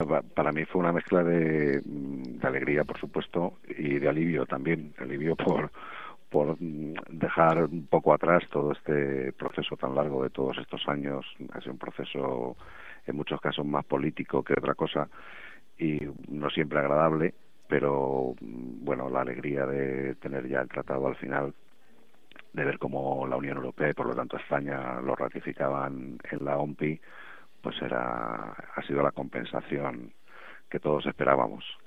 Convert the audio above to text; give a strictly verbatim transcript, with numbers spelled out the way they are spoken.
pa- para mí fue una mezcla de, de alegría, por supuesto, y de alivio también, alivio por por mm, dejar un poco atrás todo este proceso tan largo de todos estos años. Ha sido un proceso en muchos casos más político que otra cosa y no siempre agradable, pero mm, bueno, la alegría de tener ya el tratado al final, de ver cómo la Unión Europea y por lo tanto España lo ratificaban en la O M P I, pues era ha sido la compensación que todos esperábamos.